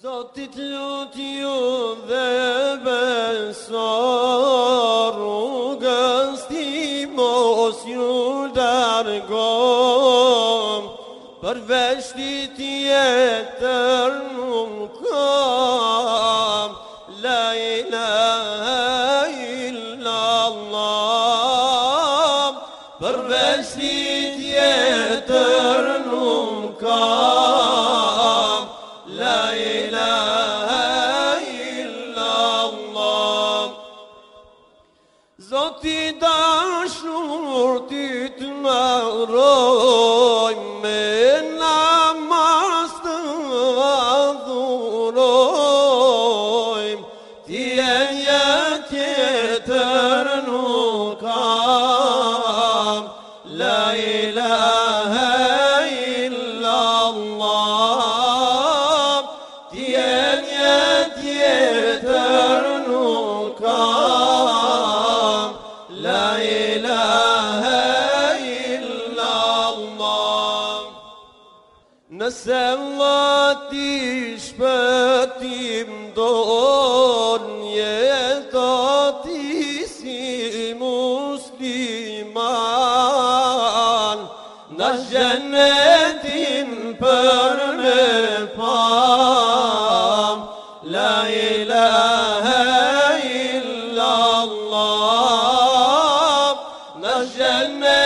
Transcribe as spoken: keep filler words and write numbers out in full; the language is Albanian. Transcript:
Zotit lutju dhe besor, rrugës ti mos ju largon, përveç ti tjetër nuk kam, la ilaha illallah, përveç ti tjetër nuk kam, la ilaha illallah. Zoti dashur ty të madhroj, me namaz të adhuroj, ti e një tjetër nuk kam, la ilaha illallah, ti e një tjetër nuk kam, la ilaha illallah. Nëse Allah ti shpëtim don, jeto ti si musliman, në gjennetin për me pam, la ilaha illallah, në gjennetin